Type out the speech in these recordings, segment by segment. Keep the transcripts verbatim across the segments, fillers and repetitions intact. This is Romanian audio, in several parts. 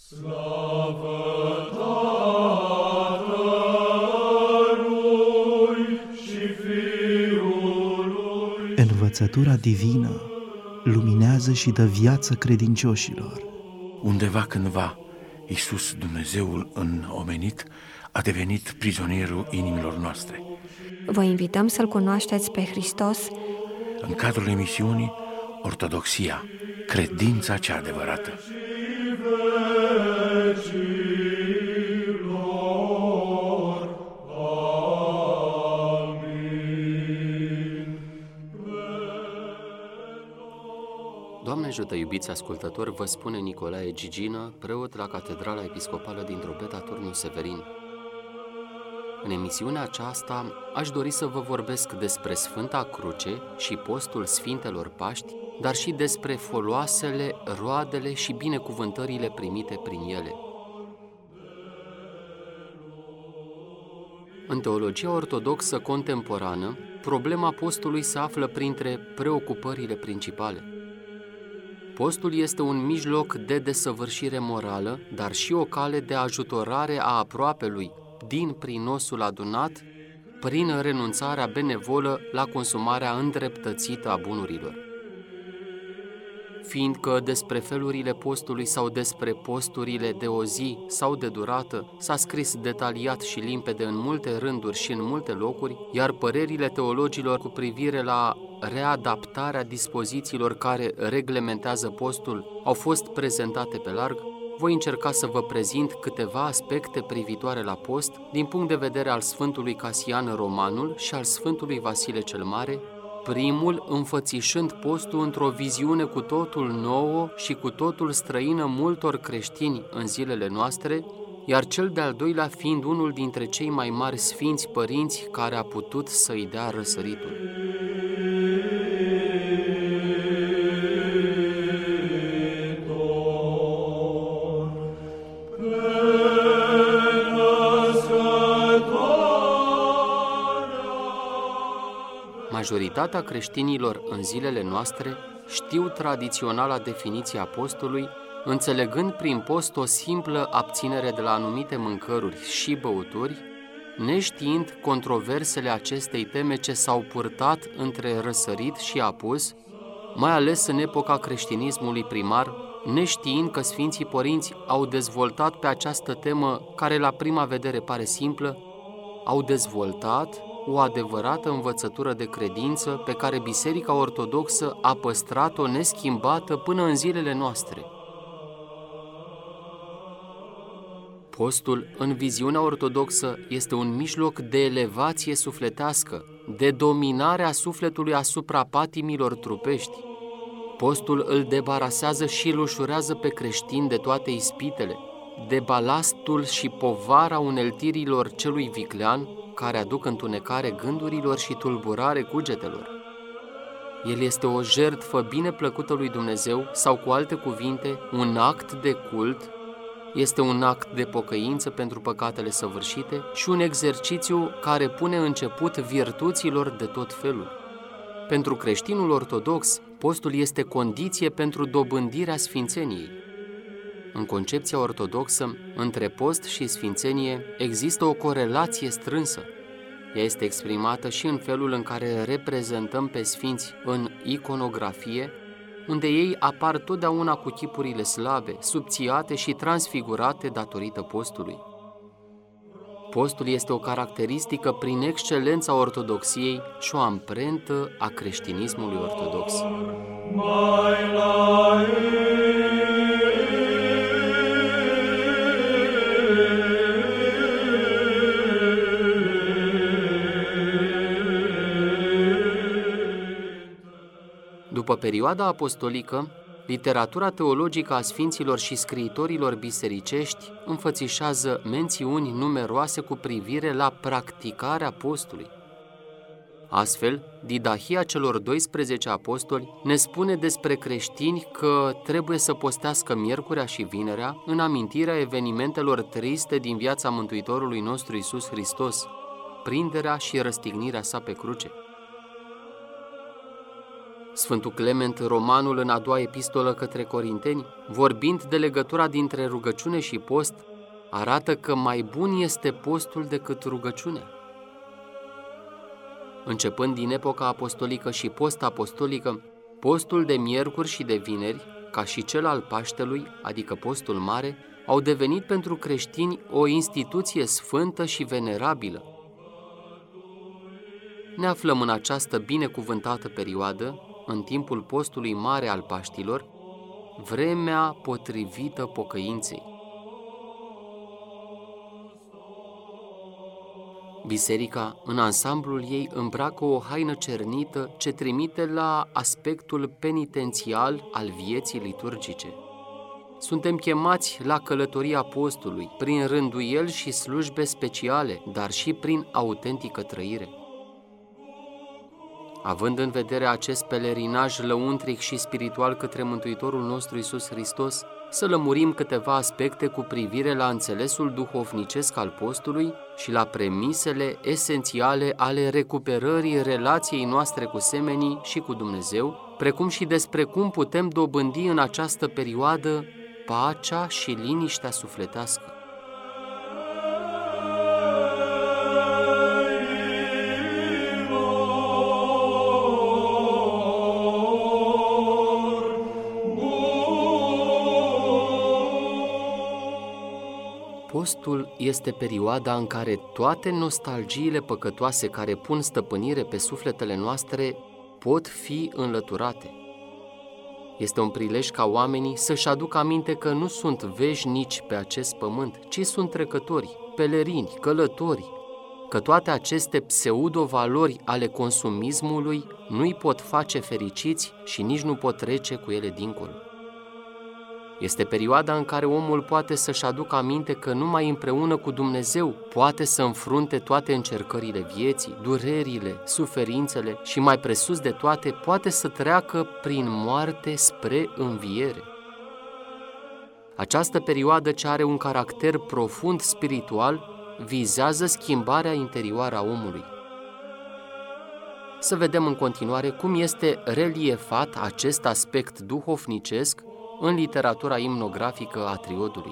Slavă Tatălui și Fiului. Învățătura divină luminează și dă viață credincioșilor. Undeva cândva, Iisus, Dumnezeul înomenit, a devenit prizonierul inimilor noastre. Vă invităm să-L cunoașteți pe Hristos În cadrul emisiunii Ortodoxia, credința cea adevărată. Doamne ajută, iubiți ascultători, vă spune Nicolae Gigină, preot la Catedrala Episcopală din Drobeta, Turnul Severin. În emisiunea aceasta aș dori să vă vorbesc despre Sfânta Cruce și postul Sfintelor Paști, dar și despre foloasele, roadele și binecuvântările primite prin ele. În teologia ortodoxă contemporană, problema postului se află printre preocupările principale. Postul este un mijloc de desăvârșire morală, dar și o cale de ajutorare a aproapelui din prinosul adunat, prin renunțarea benevolă la consumarea îndreptățită a bunurilor. Fiindcă despre felurile postului sau despre posturile de o zi sau de durată s-a scris detaliat și limpede în multe rânduri și în multe locuri, iar părerile teologilor cu privire la readaptarea dispozițiilor care reglementează postul au fost prezentate pe larg, voi încerca să vă prezint câteva aspecte privitoare la post din punct de vedere al Sfântului Casian Romanul și al Sfântului Vasile cel Mare, primul înfățișând postul într-o viziune cu totul nouă și cu totul străină multor creștini în zilele noastre, iar cel de-al doilea fiind unul dintre cei mai mari sfinți părinți care a putut să-i dea răsăritul. Majoritatea creștinilor în zilele noastre știu tradiționala definiție a postului, înțelegând prin post o simplă abținere de la anumite mâncăruri și băuturi, neștiind controversele acestei teme ce s-au purtat între răsărit și apus, mai ales în epoca creștinismului primar, neștiind că Sfinții Părinți au dezvoltat pe această temă, care la prima vedere pare simplă, au dezvoltat o adevărată învățătură de credință pe care Biserica Ortodoxă a păstrat-o neschimbată până în zilele noastre. Postul, în viziunea ortodoxă, este un mijloc de elevație sufletească, de dominare a sufletului asupra patimilor trupești. Postul îl debarasează și îl ușurează pe creștin de toate ispitele, de balastul și povara uneltirilor celui viclean, care aduc întunecare gândurilor și tulburare cugetelor. El este o jertfă bine plăcută lui Dumnezeu sau, cu alte cuvinte, un act de cult, este un act de pocăință pentru păcatele săvârșite și un exercițiu care pune început virtuților de tot felul. Pentru creștinul ortodox, postul este condiție pentru dobândirea sfințeniei. În concepția ortodoxă, între post și sfințenie există o corelație strânsă. Ea este exprimată și în felul în care reprezentăm pe sfinți în iconografie, unde ei apar totdeauna cu chipurile slabe, subțiate și transfigurate datorită postului. Postul este o caracteristică prin excelența ortodoxiei și o amprentă a creștinismului ortodox. După perioada apostolică, literatura teologică a sfinților și scriitorilor bisericești înfățișează mențiuni numeroase cu privire la practicarea postului. Astfel, Didahia celor doisprezece apostoli ne spune despre creștini că trebuie să postească miercurea și vinerea în amintirea evenimentelor triste din viața Mântuitorului nostru Iisus Hristos, prinderea și răstignirea sa pe cruce. Sfântul Clement Romanul, în a doua epistolă către Corinteni, vorbind de legătura dintre rugăciune și post, arată că mai bun este postul decât rugăciunea. Începând din epoca apostolică și post-apostolică, postul de miercuri și de vineri, ca și cel al Paștelui, adică postul mare, au devenit pentru creștini o instituție sfântă și venerabilă. Ne aflăm în această binecuvântată perioadă, în timpul postului mare al Paștilor, vremea potrivită pocăinței. Biserica, în ansamblul ei, îmbracă o haină cernită ce trimite la aspectul penitențial al vieții liturgice. Suntem chemați la călătoria postului, prin rânduieli și slujbe speciale, dar și prin autentică trăire. Având în vedere acest pelerinaj lăuntric și spiritual către Mântuitorul nostru Iisus Hristos, să lămurim câteva aspecte cu privire la înțelesul duhovnicesc al postului și la premisele esențiale ale recuperării relației noastre cu semenii și cu Dumnezeu, precum și despre cum putem dobândi în această perioadă pacea și liniștea sufletească. Postul este perioada în care toate nostalgiile păcătoase care pun stăpânire pe sufletele noastre pot fi înlăturate. Este un prilej ca oamenii să-și aducă aminte că nu sunt veșnici pe acest pământ, ci sunt trecători, pelerini, călători, că toate aceste pseudo-valori ale consumismului nu-i pot face fericiți și nici nu pot trece cu ele dincolo. Este perioada în care omul poate să-și aducă aminte că numai împreună cu Dumnezeu poate să înfrunte toate încercările vieții, durerile, suferințele și, mai presus de toate, poate să treacă prin moarte spre înviere. Această perioadă, ce are un caracter profund spiritual, vizează schimbarea interioară a omului. Să vedem în continuare cum este reliefat acest aspect duhovnicesc în literatura imnografică a triodului.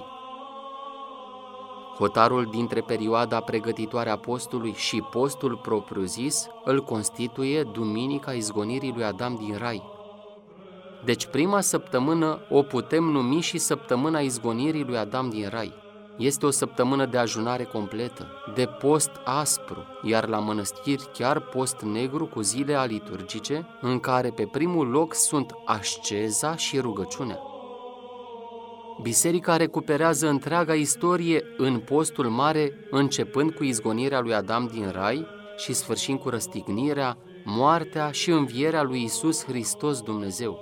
Hotarul dintre perioada pregătitoare a postului și postul propriu-zis îl constituie Duminica Izgonirii lui Adam din Rai. Deci prima săptămână o putem numi și săptămâna Izgonirii lui Adam din Rai. Este o săptămână de ajunare completă, de post aspru, iar la mănăstiri chiar post negru cu zile aliturgice, în care pe primul loc sunt asceza și rugăciunea. Biserica recuperează întreaga istorie în postul mare, începând cu izgonirea lui Adam din Rai și sfârșind cu răstignirea, moartea și învierea lui Iisus Hristos Dumnezeu.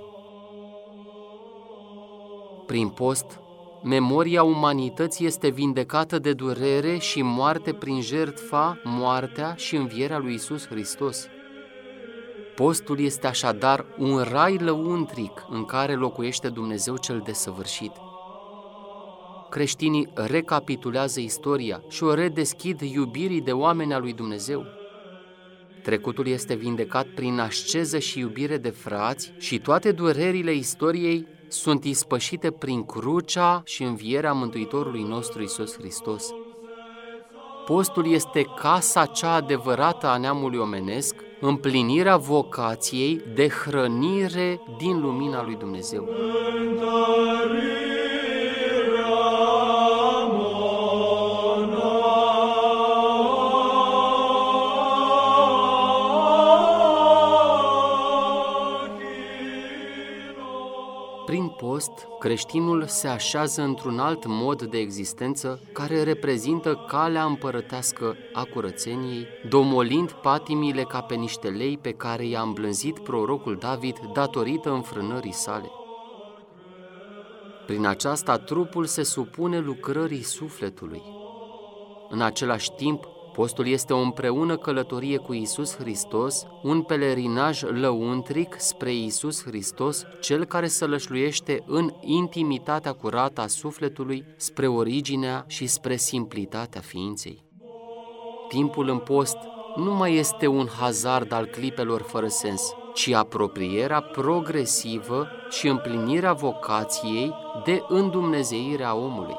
Prin post, memoria umanității este vindecată de durere și moarte prin jertfa, moartea și învierea lui Iisus Hristos. Postul este așadar un rai lăuntric în care locuiește Dumnezeu cel desăvârșit. Creștinii recapitulează istoria și o redeschid iubirii de oameni a lui Dumnezeu. Trecutul este vindecat prin asceză și iubire de frați și toate durerile istoriei sunt ispășite prin crucea și învierea Mântuitorului nostru Iisus Hristos. Postul este casa cea adevărată a neamului omenesc, împlinirea vocației de hrănire din lumina lui Dumnezeu. Prin post, creștinul se așează într-un alt mod de existență care reprezintă calea împărătească a curățeniei, domolind patimile ca pe niște lei pe care i-a îmblânzit prorocul David datorită înfrânării sale. Prin aceasta, trupul se supune lucrării sufletului. În același timp, postul este o împreună călătorie cu Iisus Hristos, un pelerinaj lăuntric spre Iisus Hristos, cel care sălășluiește în intimitatea curată a sufletului, spre originea și spre simplitatea ființei. Timpul în post nu mai este un hazard al clipelor fără sens, ci apropierea progresivă și împlinirea vocației de îndumnezeire a omului.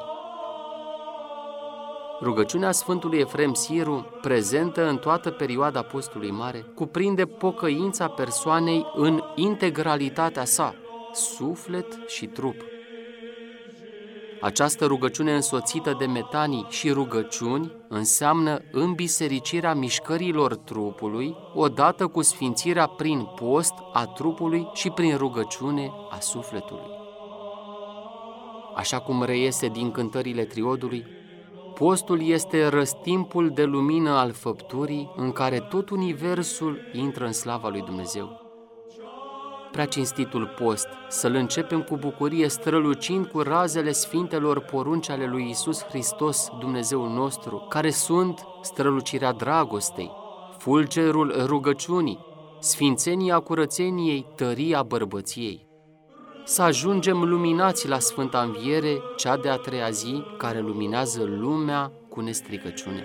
Rugăciunea Sfântului Efrem Siru, prezentă în toată perioada Postului Mare, cuprinde pocăința persoanei în integralitatea sa, suflet și trup. Această rugăciune însoțită de metanii și rugăciuni înseamnă înbisericirea mișcărilor trupului, odată cu sfințirea prin post a trupului și prin rugăciune a sufletului. Așa cum reiese din cântările triodului, postul este răstimpul de lumină al făpturii în care tot universul intră în slava lui Dumnezeu. Prea cinstitul post, să-l începem cu bucurie strălucind cu razele sfintelor porunci ale lui Iisus Hristos, Dumnezeul nostru, care sunt strălucirea dragostei, fulgerul rugăciunii, sfințenia curățeniei, tăria bărbăției. Să ajungem luminați la Sfânta Înviere, cea de-a treia zi, care luminează lumea cu nestricăciune.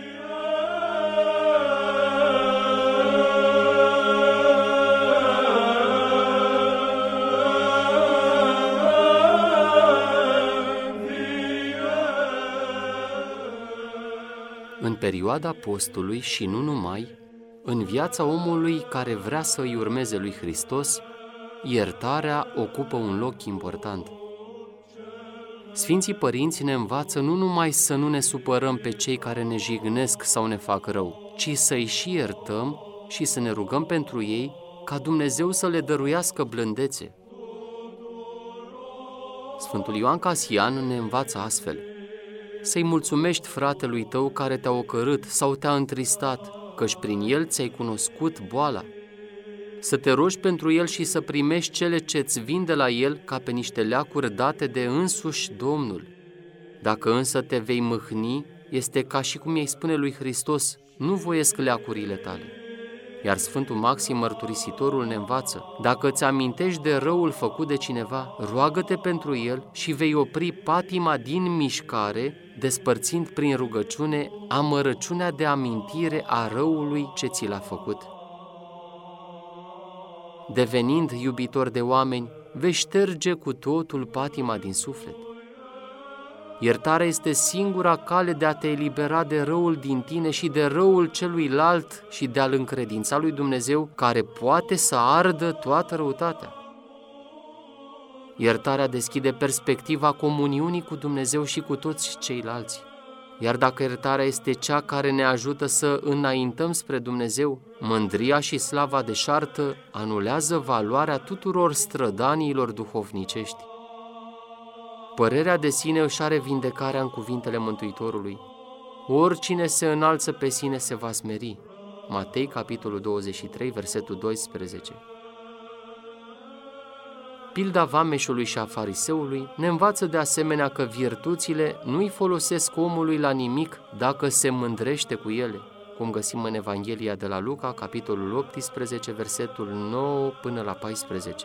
În perioada postului și nu numai, în viața omului care vrea să îi urmeze lui Hristos, iertarea ocupă un loc important. Sfinții părinți ne învață nu numai să nu ne supărăm pe cei care ne jignesc sau ne fac rău, ci să-i și iertăm și să ne rugăm pentru ei ca Dumnezeu să le dăruiască blândețe. Sfântul Ioan Casian ne învață astfel: să-i mulțumești fratelui tău care te-a ocărât sau te-a întristat, căci prin el ți-ai cunoscut boala. Să te rogi pentru el și să primești cele ce-ți vin de la el ca pe niște leacuri date de însuși Domnul. Dacă însă te vei mâhni, este ca și cum i-ai spune lui Hristos: nu voiesc leacurile tale. Iar Sfântul Maxim Mărturisitorul ne învață: dacă îți amintești de răul făcut de cineva, roagă-te pentru el și vei opri patima din mișcare, despărțind prin rugăciune amărăciunea de amintire a răului ce ți l-a făcut. Devenind iubitor de oameni, vei șterge cu totul patima din suflet. Iertarea este singura cale de a te elibera de răul din tine și de răul celuilalt și de a-L încredința lui Dumnezeu, care poate să ardă toată răutatea. Iertarea deschide perspectiva comuniunii cu Dumnezeu și cu toți ceilalți. Iar dacă iertarea este cea care ne ajută să înaintăm spre Dumnezeu, mândria și slava deșartă anulează valoarea tuturor strădaniilor duhovnicești. Părerea de sine își are vindecarea în cuvintele Mântuitorului: oricine se înalță pe sine se va smeri. Matei, capitolul douăzeci și trei, versetul doisprezece. Pilda vameșului și a fariseului ne învață de asemenea că virtuțile nu-i folosesc omului la nimic dacă se mândrește cu ele, cum găsim în Evanghelia de la Luca, capitolul optsprezece, versetul nouă până la paisprezece.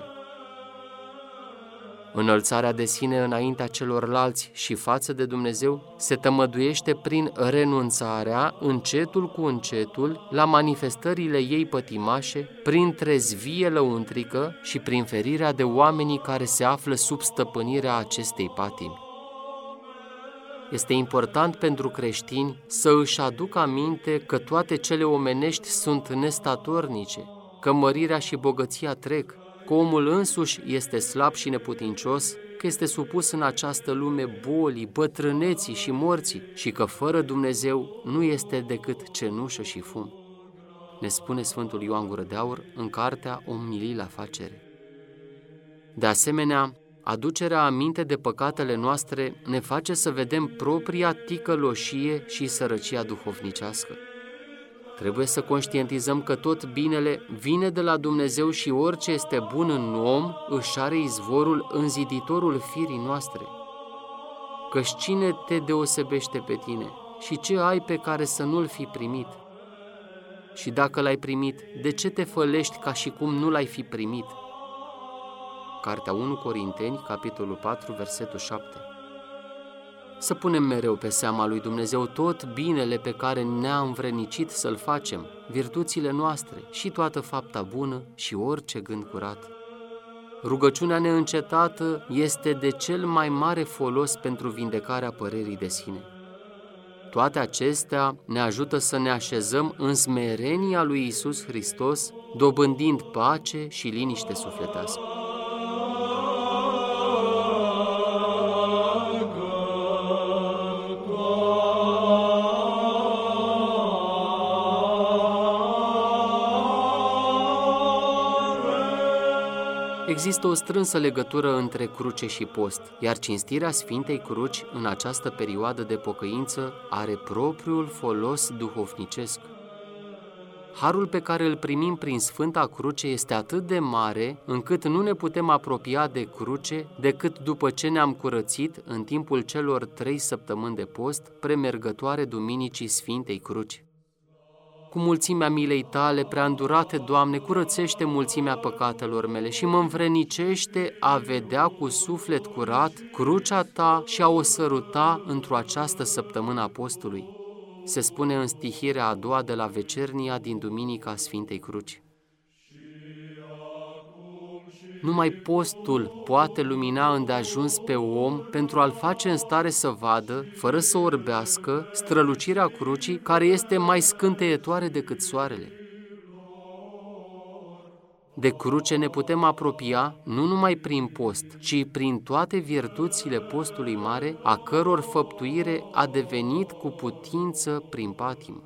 Înălțarea de sine înaintea celorlalți și față de Dumnezeu se tămăduiește prin renunțarea, încetul cu încetul, la manifestările ei pătimașe, prin trezvie lăuntrică și prin ferirea de oamenii care se află sub stăpânirea acestei patimi. Este important pentru creștini să își aducă aminte că toate cele omenești sunt nestatornice, că mărirea și bogăția trec, că omul însuși este slab și neputincios, că este supus în această lume bolii, bătrâneții și morții și că fără Dumnezeu nu este decât cenușă și fum. Ne spune Sfântul Ioan Gură de Aur în cartea Omilii la Facere. De asemenea, aducerea aminte de păcatele noastre ne face să vedem propria ticăloșie și sărăcia duhovnicească. Trebuie să conștientizăm că tot binele vine de la Dumnezeu și orice este bun în om își are izvorul în ziditorul firii noastre. Căci cine te deosebește pe tine și ce ai pe care să nu-l fi primit? Și dacă l-ai primit, de ce te fălești ca și cum nu l-ai fi primit? Cartea unu Corinteni, capitolul patru, versetul șapte. să punem mereu pe seama lui Dumnezeu tot binele pe care ne-a învrednicit să-l facem, virtuțile noastre și toată fapta bună și orice gând curat. Rugăciunea neîncetată este de cel mai mare folos pentru vindecarea părerii de sine. Toate acestea ne ajută să ne așezăm în smerenia lui Iisus Hristos, dobândind pace și liniște sufletească. Există o strânsă legătură între cruce și post, iar cinstirea Sfintei Cruci în această perioadă de pocăință are propriul folos duhovnicesc. Harul pe care îl primim prin Sfânta Cruce este atât de mare, încât nu ne putem apropia de cruce decât după ce ne-am curățit în timpul celor trei săptămâni de post, premergătoare Duminicii Sfintei Cruci. Cu mulțimea milei tale, preandurate, Doamne, curățește mulțimea păcatelor mele și mă învrednicește a vedea cu suflet curat crucea ta și a o săruta într-o această săptămână a postului. Se spune în stihirea a doua de la Vecernia din Duminica Sfintei Cruci. Numai postul poate lumina îndeajuns pe om pentru a-l face în stare să vadă, fără să orbească, strălucirea crucii, care este mai scânteietoare decât soarele. De cruce ne putem apropia nu numai prin post, ci prin toate virtuțile postului mare, a căror făptuire a devenit cu putință prin patimă.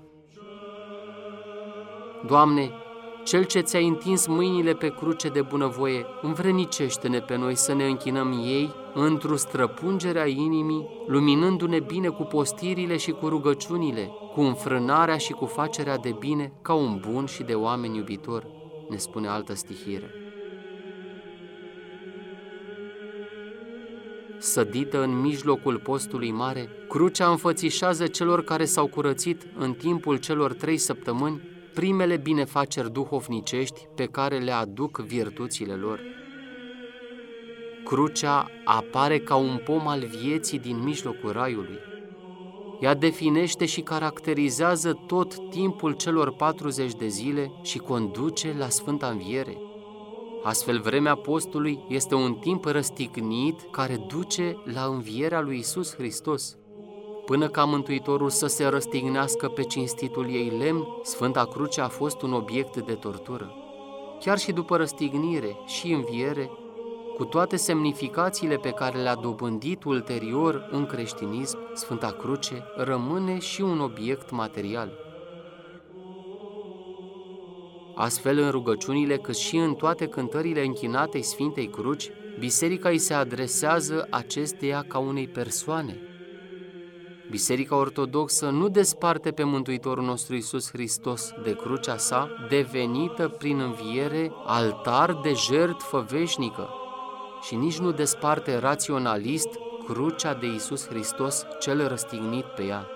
Doamne, Cel ce ți-ai întins mâinile pe cruce de bunăvoie, învrednicește-ne pe noi să ne închinăm ei într-o străpungere a inimii, luminându-ne bine cu postirile și cu rugăciunile, cu înfrânarea și cu facerea de bine, ca un bun și de oameni iubitor, ne spune altă stihire. Sădită în mijlocul postului mare, crucea înfățișează celor care s-au curățit în timpul celor trei săptămâni primele binefaceri duhovnicești pe care le aduc virtuțile lor. Crucea apare ca un pom al vieții din mijlocul raiului. Ea definește și caracterizează tot timpul celor patruzeci de zile și conduce la Sfânta Înviere. Astfel, vremea postului este un timp răstignit care duce la învierea lui Iisus Hristos. Până ca Mântuitorul să se răstignească pe cinstitul ei lemn, Sfânta Cruce a fost un obiect de tortură. Chiar și după răstignire și înviere, cu toate semnificațiile pe care le-a dobândit ulterior în creștinism, Sfânta Cruce rămâne și un obiect material. Astfel, în rugăciunile, cât și în toate cântările închinatei Sfintei Cruci, Biserica îi se adresează acesteia ca unei persoane. Biserica Ortodoxă nu desparte pe Mântuitorul nostru Iisus Hristos de crucea sa, devenită prin înviere altar de jertfă veșnică, și nici nu desparte raționalist crucea de Iisus Hristos cel răstignit pe ea.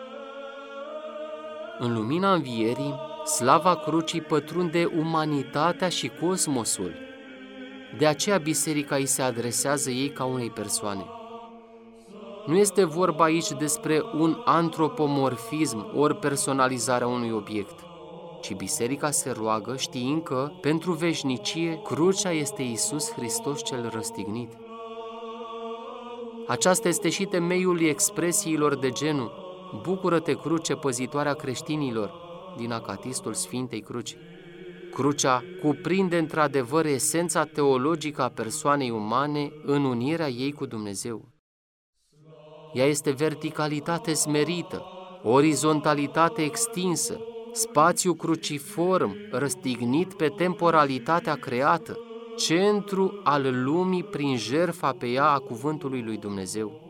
În lumina învierii, slava crucii pătrunde umanitatea și cosmosul. De aceea Biserica îi se adresează ei ca unei persoane. Nu este vorba aici despre un antropomorfism ori personalizarea unui obiect, ci Biserica se roagă știind că, pentru veșnicie, crucea este Iisus Hristos cel răstignit. Aceasta este și temeiul expresiilor de genul "Bucură-te, cruce, păzitoarea creștinilor" din Acatistul Sfintei Cruci. Crucea cuprinde într-adevăr esența teologică a persoanei umane în unirea ei cu Dumnezeu. Ea este verticalitate smerită, orizontalitate extinsă, spațiu cruciform răstignit pe temporalitatea creată, centru al lumii prin jertfa pe ea a cuvântului lui Dumnezeu.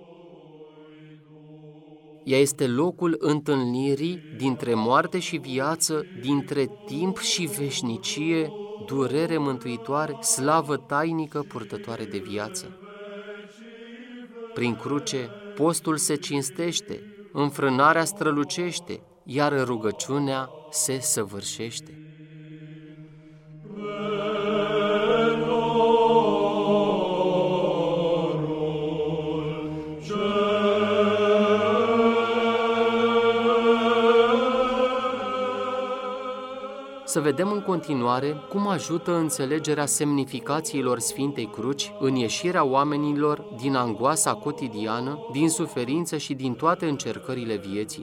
Ea este locul întâlnirii dintre moarte și viață, dintre timp și veșnicie, durere mântuitoare, slavă tainică purtătoare de viață. Prin cruce, postul se cinstește, înfrânarea strălucește, iar rugăciunea se săvârșește. Cerul să vedem în continuare cum ajută înțelegerea semnificațiilor Sfintei Cruci în ieșirea oamenilor din angoasa cotidiană, din suferință și din toate încercările vieții.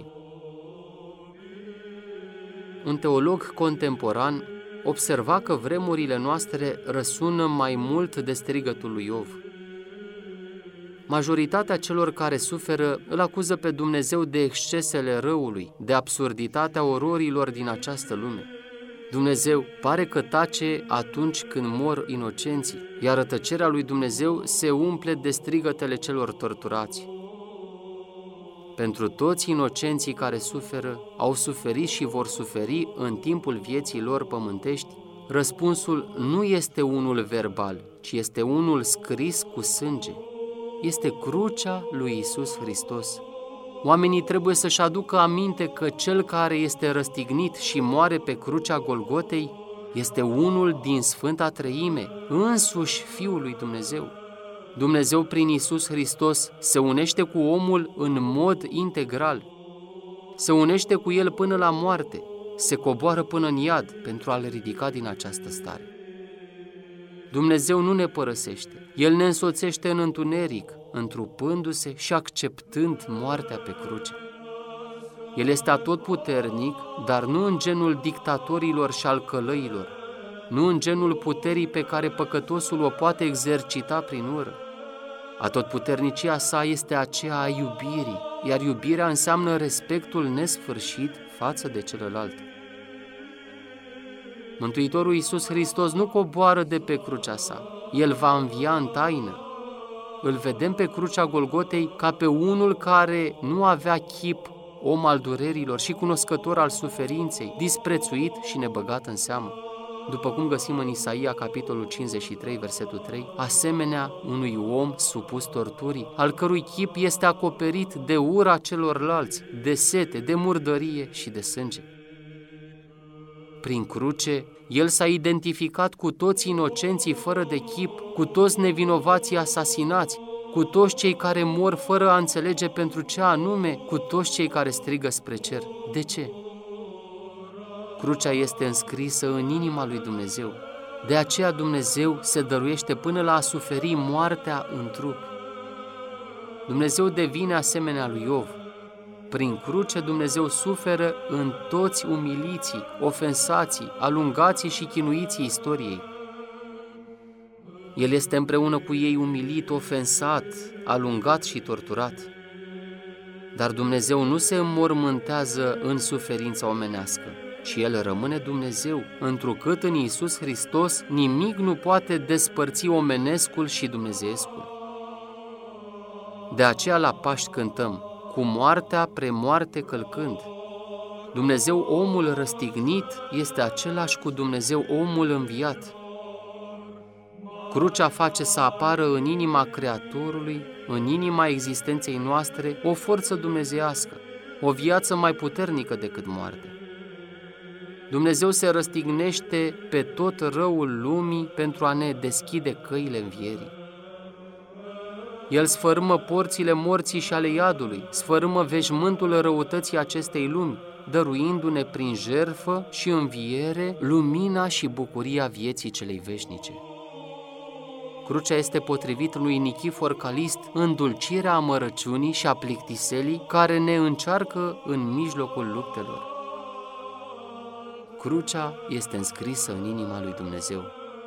Un teolog contemporan observa că vremurile noastre răsună mai mult de strigătul lui Iov. Majoritatea celor care suferă îl acuză pe Dumnezeu de excesele răului, de absurditatea ororilor din această lume. Dumnezeu pare că tace atunci când mor inocenții, iar tăcerea lui Dumnezeu se umple de strigătele celor torturați. Pentru toți inocenții care suferă, au suferit și vor suferi în timpul vieții lor pământești, răspunsul nu este unul verbal, ci este unul scris cu sânge. Este crucea lui Iisus Hristos. Oamenii trebuie să-și aducă aminte că Cel care este răstignit și moare pe crucea Golgotei este unul din Sfânta Treime, însuși Fiul lui Dumnezeu. Dumnezeu prin Iisus Hristos se unește cu omul în mod integral, se unește cu el până la moarte, se coboară până în iad pentru a-l ridica din această stare. Dumnezeu nu ne părăsește, El ne însoțește în întuneric, întrupându-se și acceptând moartea pe cruce. El este atotputernic, dar nu în genul dictatorilor și al călăilor, nu în genul puterii pe care păcătosul o poate exercita prin ură. Atotputernicia sa este aceea a iubirii, iar iubirea înseamnă respectul nesfârșit față de celălalt. Mântuitorul Iisus Hristos nu coboară de pe crucea sa, El va învia în taină. Îl vedem pe crucea Golgotei ca pe unul care nu avea chip, om al durerilor și cunoscător al suferinței, disprețuit și nebăgat în seamă. După cum găsim în Isaia, capitolul cincizeci și trei, versetul trei, asemenea unui om supus torturii, al cărui chip este acoperit de ura celorlalți, de sete, de murdărie și de sânge. Prin cruce, El s-a identificat cu toți inocenții fără de chip, cu toți nevinovații asasinați, cu toți cei care mor fără a înțelege pentru ce anume, cu toți cei care strigă spre cer. De ce? Crucea este înscrisă în inima lui Dumnezeu. De aceea Dumnezeu se dăruiește până la a suferi moartea în trup. Dumnezeu devine asemenea lui Iov. Prin cruce Dumnezeu suferă în toți umiliții, ofensații, alungații și chinuiții istoriei. El este împreună cu ei umilit, ofensat, alungat și torturat. Dar Dumnezeu nu se înmormântează în suferința omenească, ci El rămâne Dumnezeu, întrucât în Iisus Hristos nimic nu poate despărți omenescul și dumnezeescul. De aceea la Paști cântăm, cu moartea premoarte călcând. Dumnezeu omul răstignit este același cu Dumnezeu omul înviat. Crucea face să apară în inima Creatorului, în inima existenței noastre, o forță dumnezeiască, o viață mai puternică decât moartea. Dumnezeu se răstignește pe tot răul lumii pentru a ne deschide căile învierii. El sfărâmă porțile morții și ale iadului, sfărâmă veșmântul răutății acestei lumi, dăruindu-ne prin jertfă și înviere lumina și bucuria vieții celei veșnice. Crucea este potrivit lui Nichifor Calist îndulcirea amărăciunii și a plictiselii care ne încearcă în mijlocul luptelor. Crucea este înscrisă în inima lui Dumnezeu.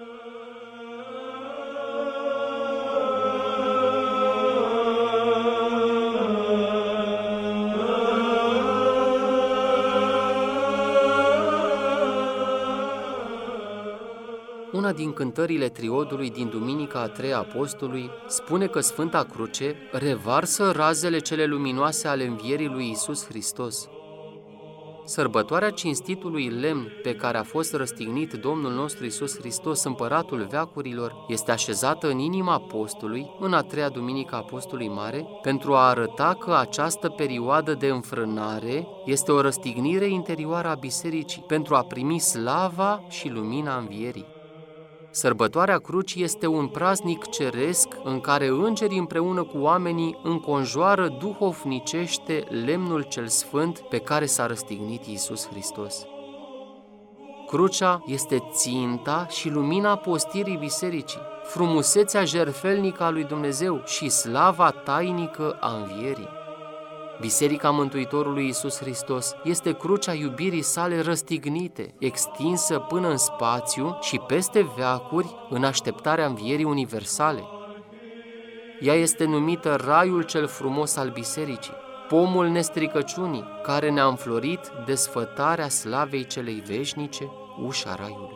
Una din cântările triodului din Duminica a treia Apostolului spune că Sfânta Cruce revarsă razele cele luminoase ale învierii lui Iisus Hristos. Sărbătoarea cinstitului lemn pe care a fost răstignit Domnul nostru Iisus Hristos, împăratul veacurilor, este așezată în inima Apostolului, în a treia Duminică a Apostolului Mare, pentru a arăta că această perioadă de înfrânare este o răstignire interioară a bisericii, pentru a primi slava și lumina învierii. Sărbătoarea Crucii este un praznic ceresc în care îngerii împreună cu oamenii înconjoară duhovnicește lemnul cel sfânt pe care s-a răstignit Iisus Hristos. Crucea este ținta și lumina postirii bisericii, frumusețea jertfelnică a lui Dumnezeu și slava tainică a învierii. Biserica Mântuitorului Iisus Hristos este crucea iubirii sale răstignite, extinsă până în spațiu și peste veacuri în așteptarea învierii universale. Ea este numită raiul cel frumos al bisericii, pomul nestricăciunii, care ne-a înflorit desfătarea slavei celei veșnice, ușa raiului.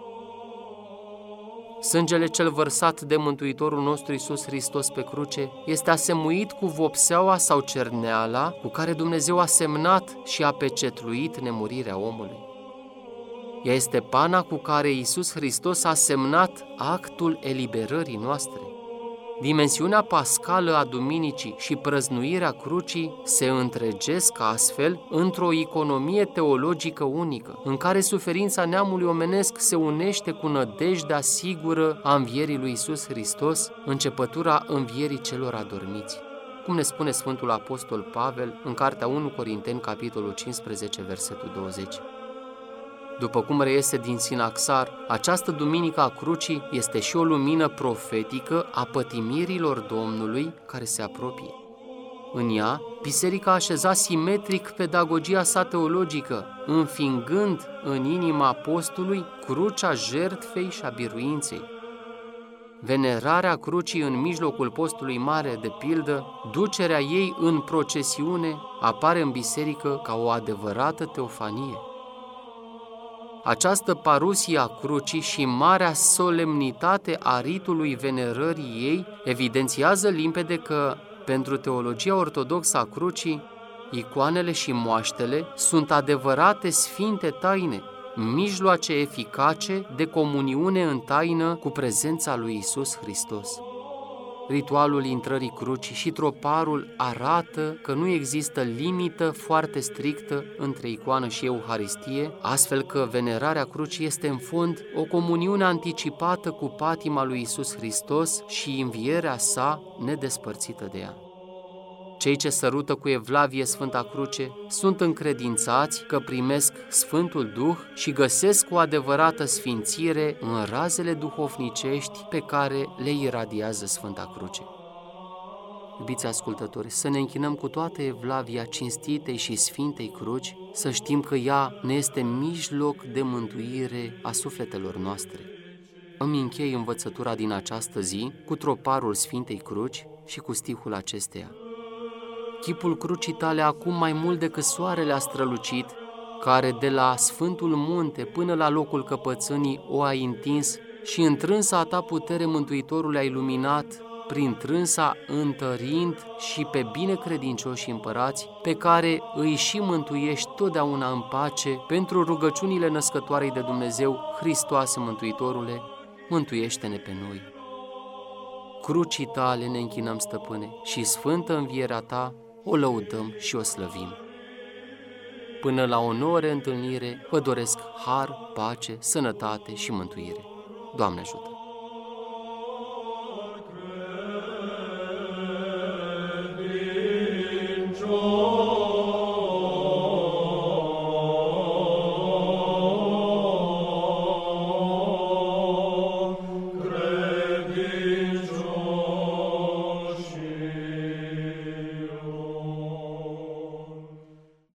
Sângele cel vărsat de Mântuitorul nostru Iisus Hristos pe cruce este asemuit cu vopseaua sau cerneala cu care Dumnezeu a semnat și a pecetluit nemurirea omului. Ea este pana cu care Iisus Hristos a semnat actul eliberării noastre. Dimensiunea pascală a duminicii și prăznuirea crucii se întregesc astfel într-o economie teologică unică, în care suferința neamului omenesc se unește cu nădejdea sigură a învierii lui Iisus Hristos, începătura învierii celor adormiți. Cum ne spune Sfântul Apostol Pavel în Cartea unu Corinteni, capitolul cincisprezece, versetul douăzeci. După cum reiese din Sinaxar, această duminică a crucii este și o lumină profetică a pătimirilor Domnului care se apropie. În ea, biserica a așezat simetric pedagogia sa teologică, înfingând în inima apostolului crucea jertfei și a biruinței. Venerarea crucii în mijlocul postului mare, de pildă, ducerea ei în procesiune, apare în biserică ca o adevărată teofanie. Această parusie a crucii și marea solemnitate a ritului venerării ei evidențiază limpede că, pentru teologia ortodoxă a crucii, icoanele și moaștele sunt adevărate sfinte taine, mijloace eficace de comuniune în taină cu prezența lui Iisus Hristos. Ritualul intrării crucii și troparul arată că nu există limită foarte strictă între icoană și Euharistie, astfel că venerarea crucii este în fond o comuniune anticipată cu patima lui Iisus Hristos și învierea sa nedespărțită de ea. Cei ce sărută cu evlavie Sfânta Cruce sunt încredințați că primesc Sfântul Duh și găsesc o adevărată sfințire în razele duhovnicești pe care le iradiază Sfânta Cruce. Iubiți ascultători, să ne închinăm cu toată evlavia cinstitei și Sfintei Cruci, să știm că ea ne este mijloc de mântuire a sufletelor noastre. Îmi închei învățătura din această zi cu troparul Sfintei Cruci și cu stihul acesteia. Chipul crucii tale acum mai mult decât soarele a strălucit, care de la Sfântul Munte până la locul căpățânii o ai întins și în trânsa a ta putere Mântuitorul ai luminat, prin trânsa întărind și pe binecredincioși împărați, pe care îi și mântuiești totdeauna în pace pentru rugăciunile născătoarei de Dumnezeu, Hristoase Mântuitorule, mântuiește-ne pe noi. Crucii tale ne închinăm, Stăpâne, și sfântă învierea ta o lăudăm și o slăvim. Până la o nouă reîntâlnire, vă doresc har, pace, sănătate și mântuire. Doamne ajută!